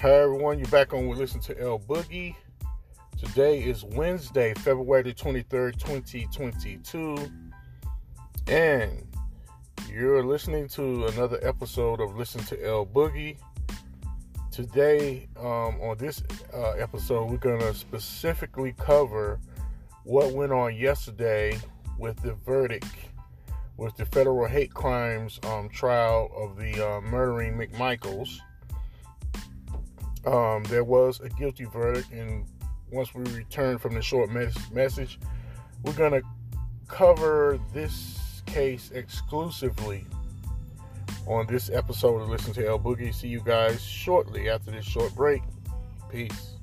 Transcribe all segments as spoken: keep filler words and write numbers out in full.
Hi everyone, you're back on with Listen to L Boogie. Today is Wednesday, February twenty-third, twenty twenty-two, and you're listening to another episode of Listen to L Boogie. Today, um, on this uh, episode, we're going to specifically cover what went on yesterday with the verdict, with the federal hate crimes um, trial of the uh, murdering McMichaels. Um, there was a guilty verdict, and once we return from the short mes- message, we're going to cover this case exclusively on this episode of Listen to L Boogie. See you guys shortly after this short break. Peace.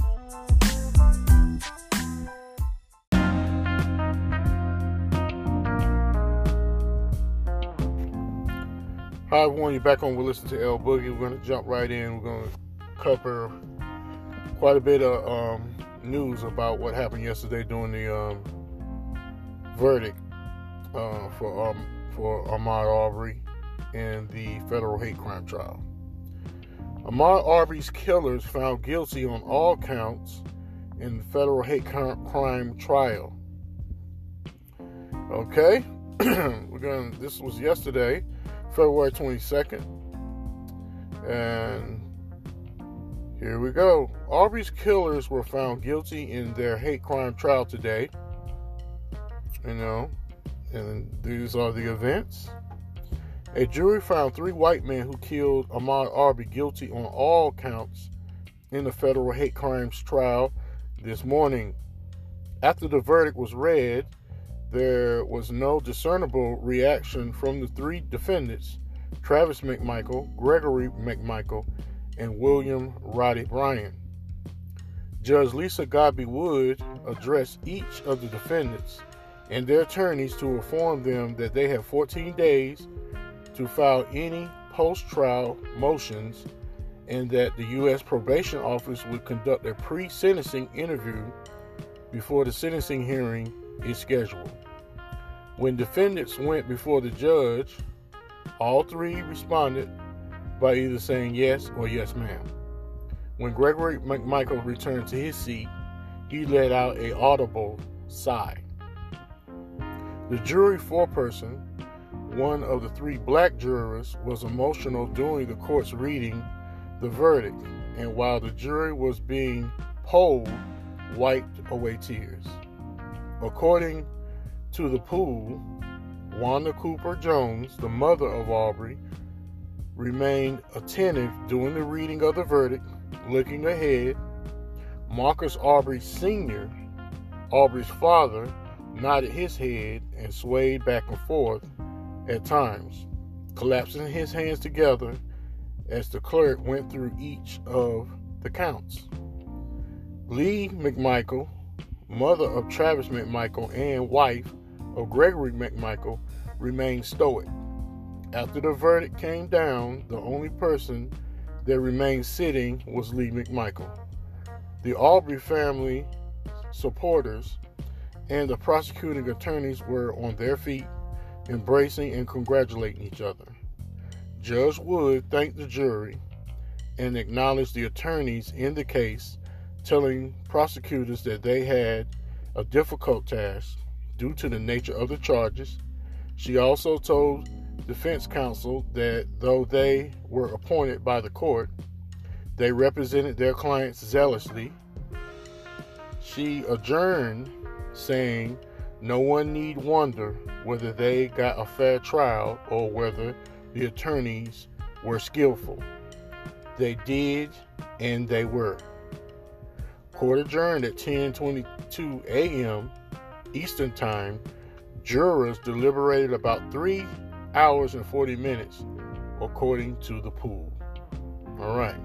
Hi everyone, you're back on with Listen to L Boogie. We're going to jump right in. We're going to cover quite a bit of um, news about what happened yesterday during the um, verdict uh, for um, for Ahmaud Arbery in the federal hate crime trial. Ahmaud Arbery's killers found guilty on all counts in the federal hate crime trial. Okay, we're going. This was yesterday, February twenty-second, and here we go. Arbery's killers were found guilty in their hate crime trial today. You know, and these are the events. A jury found three white men who killed Ahmaud Arbery guilty on all counts in the federal hate crimes trial this morning. After the verdict was read, there was no discernible reaction from the three defendants, Travis McMichael, Gregory McMichael, and William Roddy Bryan. Judge Lisa Godby Wood addressed each of the defendants and their attorneys to inform them that they have fourteen days to file any post-trial motions and that the U S Probation Office would conduct a pre-sentencing interview before the sentencing hearing is scheduled. When defendants went before the judge, all three responded by either saying yes or yes ma'am. When Gregory McMichael returned to his seat, he let out an audible sigh. The jury foreperson, one of the three black jurors, was emotional during the court's reading the verdict, and while the jury was being polled, wiped away tears. According to the pool, Wanda Cooper Jones, the mother of Arbery, remained attentive during the reading of the verdict, looking ahead. Marcus Arbery Senior, Arbery's father, nodded his head and swayed back and forth at times, collapsing his hands together as the clerk went through each of the counts. Lee McMichael, mother of Travis McMichael and wife of Gregory McMichael, remained stoic. After the verdict came down, the only person that remained sitting was Lee McMichael. The Arbery family supporters and the prosecuting attorneys were on their feet, embracing and congratulating each other. Judge Wood thanked the jury and acknowledged the attorneys in the case, telling prosecutors that they had a difficult task due to the nature of the charges. She also told defense counsel that though they were appointed by the court, they represented their clients zealously. She adjourned, saying no one need wonder whether they got a fair trial or whether the attorneys were skillful. They did, and they were. Court adjourned at ten twenty-two a.m. Eastern Time. Jurors deliberated about three hours and forty minutes, according to the pool. All right.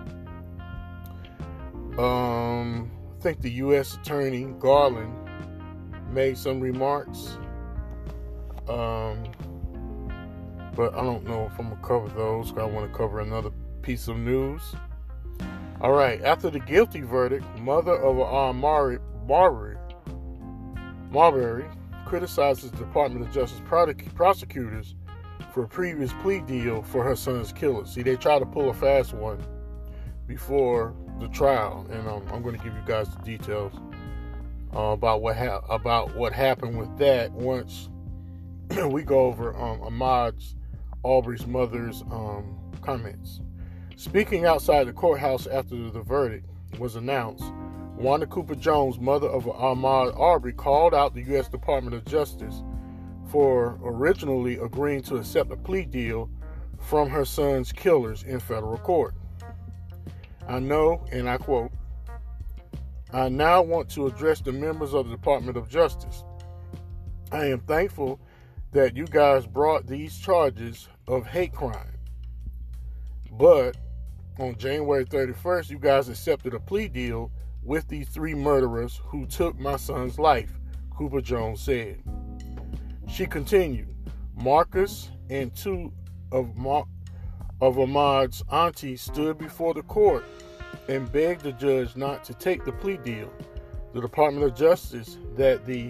Um, I think the U S Attorney Garland made some remarks, um, but I don't know if I'm gonna cover those. I want to cover another piece of news. All right. After the guilty verdict, mother of Ahmaud Arbery, Marbury criticizes the Department of Justice prosecutors for a previous plea deal for her son's killer. See, they tried to pull a fast one before the trial, and um, I'm going to give you guys the details uh, about what ha- about what happened with that once we go over um, Ahmaud's Arbery's mother's um, comments. Speaking outside the courthouse after the verdict was announced, Wanda Cooper Jones, mother of Ahmaud Arbery, called out the U S Department of Justice for originally agreeing to accept a plea deal from her son's killers in federal court. I know, and I quote, "I now want to address the members of the Department of Justice. I am thankful that you guys brought these charges of hate crime. But on January thirty-first, you guys accepted a plea deal with these three murderers who took my son's life," Cooper Jones said. She continued, "Marcus and two of, Mar- of Ahmaud's aunties stood before the court and begged the judge not to take the plea deal. The Department of Justice that the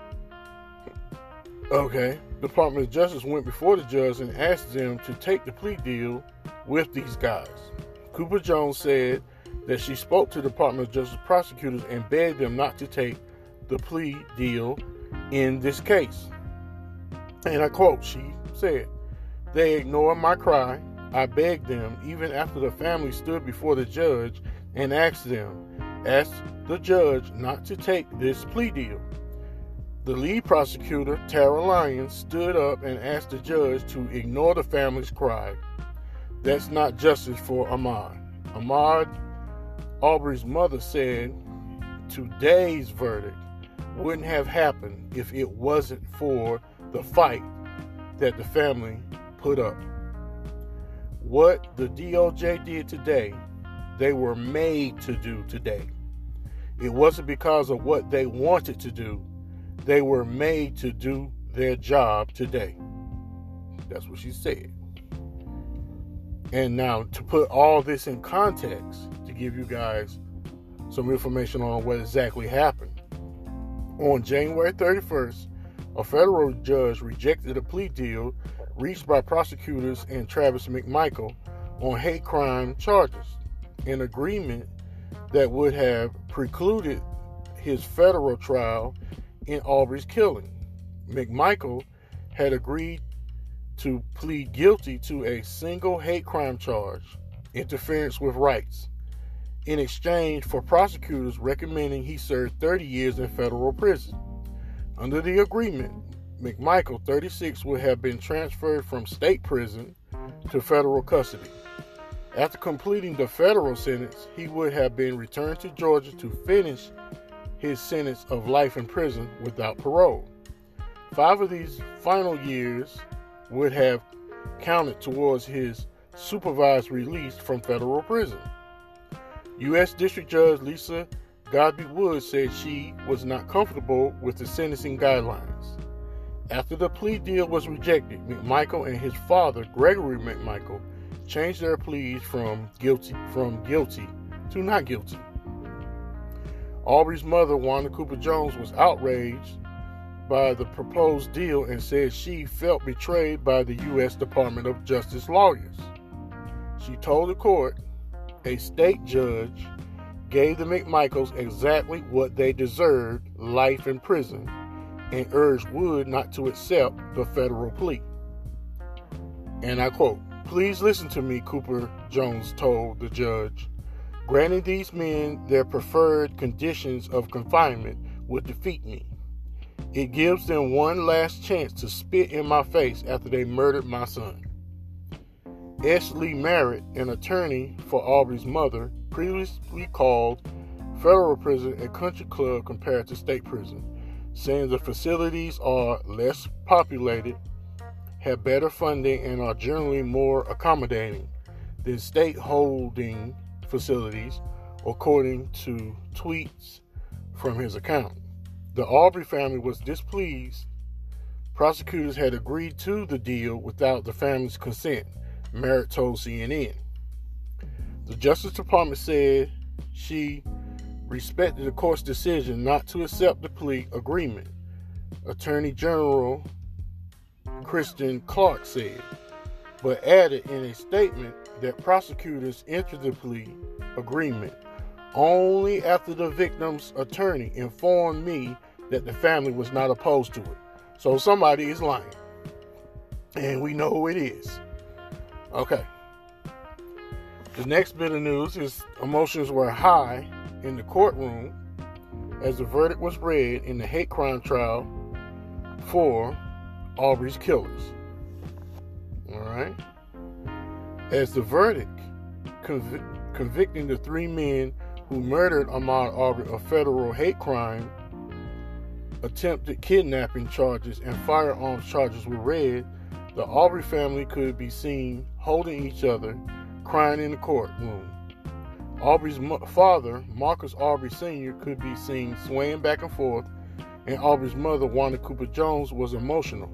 Okay, the Department of Justice went before the judge and asked them to take the plea deal with these guys." Cooper Jones said that she spoke to the Department of Justice prosecutors and begged them not to take the plea deal in this case. And I quote, she said, "They ignored my cry. I begged them, even after the family stood before the judge and asked them, asked the judge not to take this plea deal." The lead prosecutor, Tara Lyons, stood up and asked the judge to ignore the family's cry. That's not justice for Ahmaud. Ahmaud Arbery's mother said today's verdict wouldn't have happened if it wasn't for the fight that the family put up. What the D O J did today, they were made to do today. It wasn't because of what they wanted to do. They were made to do their job today. That's what she said. And now, to put all this in context, to give you guys some information on what exactly happened. On January thirty-first, a federal judge rejected a plea deal reached by prosecutors and Travis McMichael on hate crime charges, an agreement that would have precluded his federal trial in Arbery's killing. McMichael had agreed to plead guilty to a single hate crime charge, interference with rights, in exchange for prosecutors recommending he serve thirty years in federal prison. Under the agreement, McMichael, thirty-six, would have been transferred from state prison to federal custody. After completing the federal sentence, he would have been returned to Georgia to finish his sentence of life in prison without parole. Five of these final years would have counted towards his supervised release from federal prison. U S District Judge Lisa Godby Wood said she was not comfortable with the sentencing guidelines. After the plea deal was rejected, McMichael and his father, Gregory McMichael, changed their pleas from guilty from guilty to not guilty. Arbery's mother, Wanda Cooper Jones, was outraged by the proposed deal and said she felt betrayed by the U S Department of Justice lawyers. She told the court a state judge gave the McMichaels exactly what they deserved, life in prison, and urged Wood not to accept the federal plea. And I quote, "Please listen to me," Cooper Jones told the judge. "Granting these men their preferred conditions of confinement would defeat me. It gives them one last chance to spit in my face after they murdered my son." S. Lee Merritt, an attorney for Arbery's mother, previously called federal prison a country club compared to state prison, saying the facilities are less populated, have better funding, and are generally more accommodating than state holding facilities, according to tweets from his account. The Arbery family was displeased. Prosecutors had agreed to the deal without the family's consent, Merritt told C N N. The Justice Department said she respected the court's decision not to accept the plea agreement, Attorney General Kristen Clark said, but added in a statement that prosecutors entered the plea agreement only after the victim's attorney informed me that the family was not opposed to it. So somebody is lying. And we know who it is. Okay. The next bit of news is emotions were high in the courtroom as the verdict was read in the hate crime trial for Arbery's killers. All right. As the verdict conv- convicting the three men who murdered Ahmaud Arbery of federal hate crime, attempted kidnapping charges, and firearms charges were read, the Arbery family could be seen holding each other, crying in the courtroom. Arbery's mo- father, Marcus Arbery Senior, could be seen swaying back and forth, and Arbery's mother, Wanda Cooper Jones, was emotional.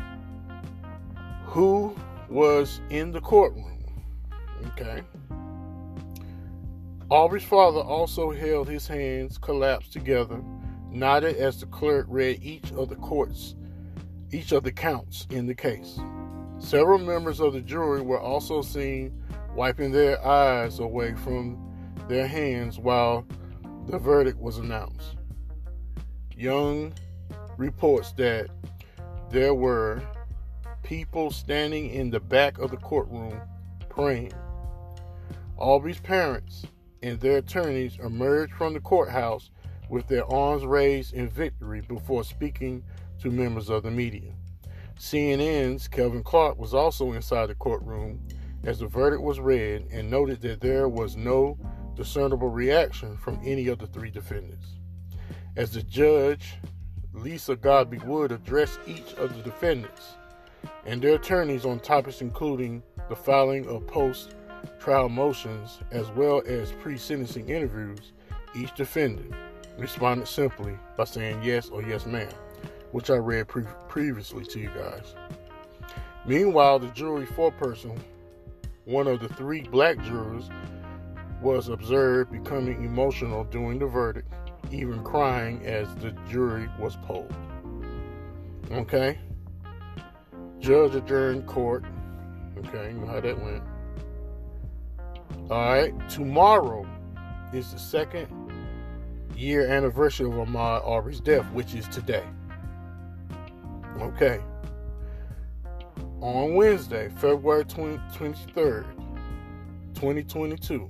Who was in the courtroom? Okay. Arbery's father also held his hands collapsed together, nodded as the clerk read each of the courts, each of the counts in the case. Several members of the jury were also seen wiping their eyes away from their hands while the verdict was announced. Young reports that there were people standing in the back of the courtroom praying. Arbery's parents and their attorneys emerged from the courthouse with their arms raised in victory before speaking to members of the media. C N N's Kelvin Clark was also inside the courtroom as the verdict was read and noted that there was no discernible reaction from any of the three defendants. As the judge, Lisa Godby Wood, addressed each of the defendants and their attorneys on topics including the filing of post-trial motions as well as pre-sentencing interviews, each defendant responded simply by saying yes or yes ma'am, which I read pre- previously to you guys. Meanwhile, the jury foreperson, one of the three black jurors, was observed becoming emotional during the verdict, even crying as the jury was polled. Okay? Judge adjourned court. Okay, you know how that went. Alright, tomorrow is the second year anniversary of Ahmaud Arbery's death, which is today. Okay. On Wednesday, February twenty-third, twenty twenty-two,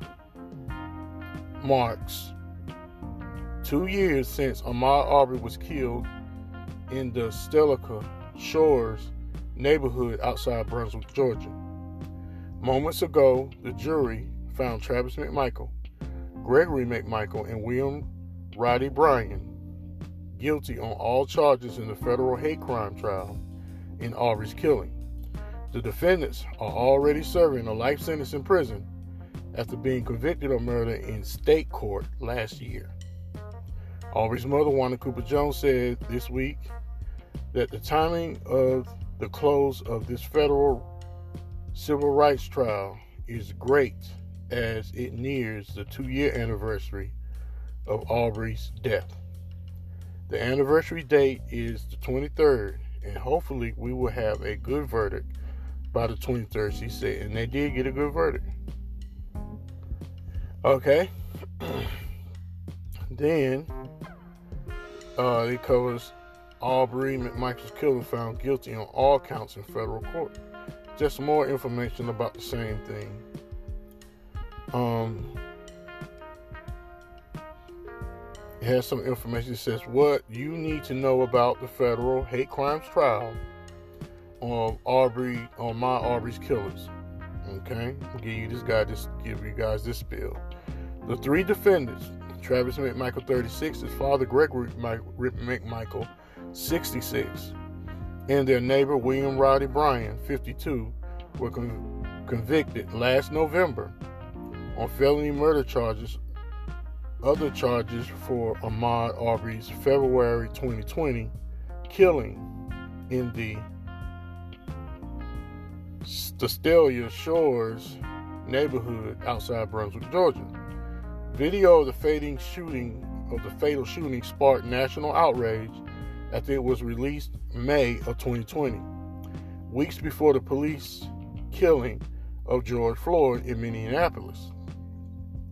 marks two years since Ahmaud Arbery was killed in the Stelica Shores neighborhood outside Brunswick, Georgia. Moments ago, the jury found Travis McMichael, Gregory McMichael, and William Roddy Bryan guilty on all charges in the federal hate crime trial in Arbery's killing. The defendants are already serving a life sentence in prison after being convicted of murder in state court last year. Arbery's mother, Wanda Cooper Jones, said this week that the timing of the close of this federal civil rights trial is great as it nears the two-year anniversary of Arbery's death. The anniversary date is the twenty-third, and hopefully we will have a good verdict by the twenty-third, she said, and they did get a good verdict. Okay. Then, uh, it covers Arbery McMichael's killer found guilty on all counts in federal court. Just more information about the same thing. Um, it has some information that says what you need to know about the federal hate crimes trial of Arbery, on my Arbery's killers. Okay, I'll give you this guy, just give you guys this spiel. The three defendants, Travis McMichael, thirty-six, his father, Gregory McMichael, sixty-six, and their neighbor, William Roddy Bryan, fifty-two, were con- convicted last November on felony murder charges, other charges for Ahmaud Arbery's February twenty twenty killing in the Stelica Shores neighborhood outside Brunswick, Georgia. Video of the fatal shooting of the fatal shooting sparked national outrage after it was released May of twenty twenty, weeks before the police killing of George Floyd in Minneapolis.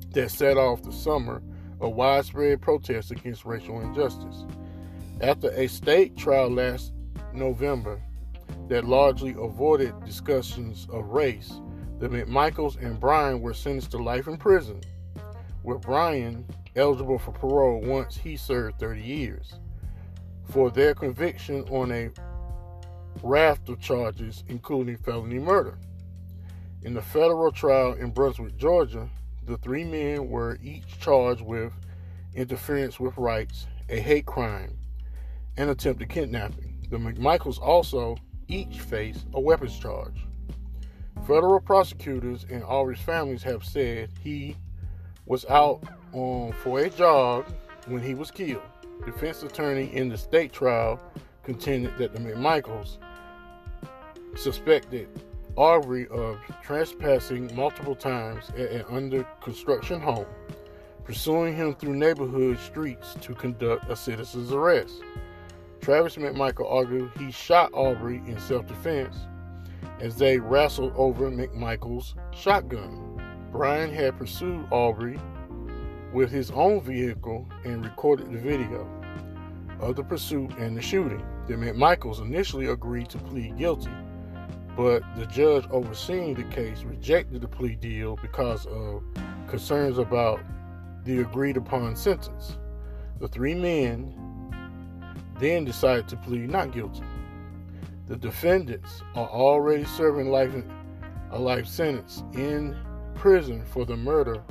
that set off the summer of widespread protests against racial injustice. After a state trial last November that largely avoided discussions of race, the McMichaels and Bryan were sentenced to life in prison, with Bryan eligible for parole once he served thirty years, for their conviction on a raft of charges, including felony murder. In the federal trial in Brunswick, Georgia, the three men were each charged with interference with rights, a hate crime, and attempted kidnapping. The McMichaels also each face a weapons charge. Federal prosecutors and Arbery's families have said he was out on for a jog when he was killed. Defense attorney in the state trial contended that the McMichaels suspected Arbery of trespassing multiple times at an under-construction home, pursuing him through neighborhood streets to conduct a citizen's arrest. Travis McMichael argued he shot Arbery in self-defense as they wrestled over McMichael's shotgun. Bryan had pursued Arbery with his own vehicle and recorded the video of the pursuit and the shooting. The McMichaels initially agreed to plead guilty, but the judge overseeing the case rejected the plea deal because of concerns about the agreed-upon sentence. The three men then decided to plead not guilty. The defendants are already serving life a life sentence in prison for the murder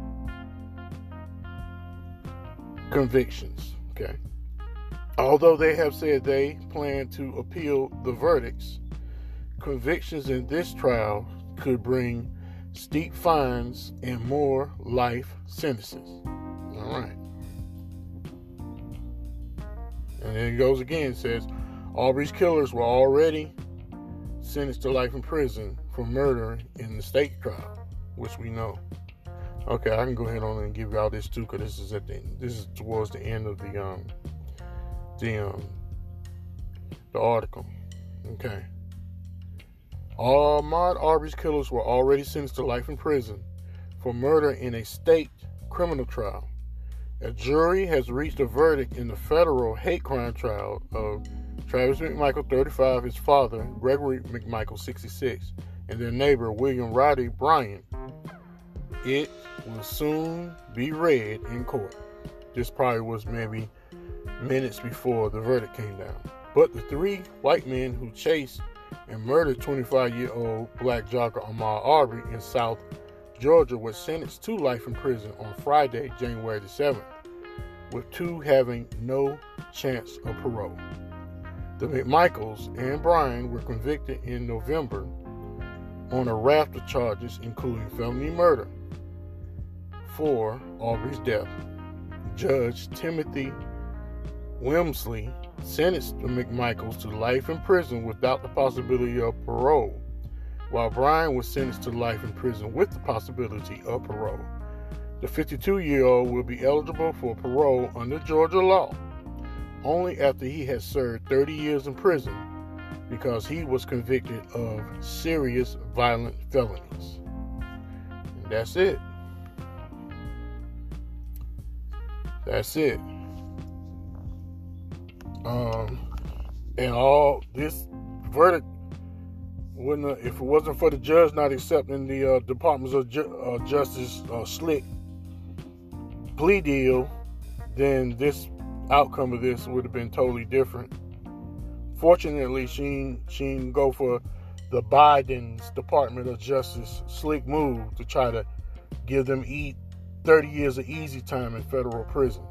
convictions. Okay. Although they have said they plan to appeal the verdicts, convictions in this trial could bring steep fines and more life sentences. All right. And then it goes again, it says, Arbery's killers were already sentenced to life in prison for murder in the state trial, which we know. Okay, I can go ahead on and give y'all this too, because this is at the this is towards the end of the um the um the article. Okay. Ahmaud Arbery's killers were already sentenced to life in prison for murder in a state criminal trial. A jury has reached a verdict in the federal hate crime trial of Travis McMichael, thirty-five, his father, Gregory McMichael, sixty-six, and their neighbor, William Roddy Bryan. It will soon be read in court. This probably was maybe minutes before the verdict came down. But the three white men who chased and murdered twenty-five-year-old black jogger Ahmaud Arbery in South Georgia was sentenced to life in prison on Friday, January the seventh, with two having no chance of parole. The McMichaels and Bryan were convicted in November on a raft of charges, including felony murder for Arbery's death. Judge Timothy Wimsley sentenced the McMichaels to life in prison without the possibility of parole, while Bryan was sentenced to life in prison with the possibility of parole. The fifty-two-year-old will be eligible for parole under Georgia law only after he has served thirty years in prison because he was convicted of serious violent felonies. And that's it. That's it. Um, and all this verdict wouldn't have, if it wasn't for the judge not accepting the uh, Department of Ju- uh, Justice uh, slick plea deal, then this outcome of this would have been totally different. Fortunately, she she didn't go for the Biden's Department of Justice slick move to try to give them e- thirty years of easy time in federal prison.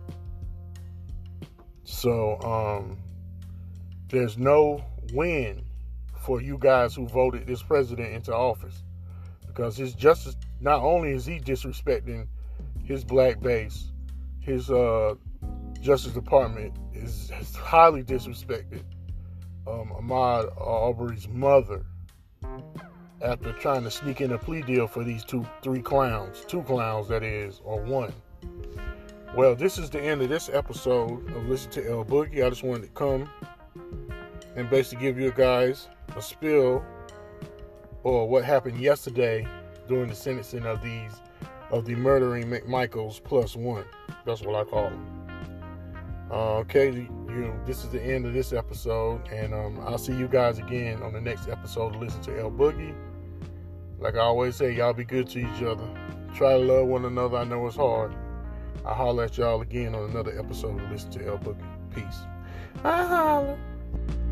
So um, there's no win for you guys who voted this president into office, because his justice, not only is he disrespecting his black base, his uh, Justice Department is, is highly disrespected um, Ahmaud Arbery's mother after trying to sneak in a plea deal for these two, three clowns, two clowns that is, or one. Well, this is the end of this episode of Listen to El Boogie. I just wanted to come and basically give you guys a spill or what happened yesterday during the sentencing of these of the murdering McMichaels plus one. That's what I call them. Uh, okay, you know, this is the end of this episode, and um, I'll see you guys again on the next episode to listen to El Boogie. Like I always say, y'all be good to each other. Try to love one another. I know it's hard. I'll holler at y'all again on another episode to listen to El Boogie. Peace. I holler.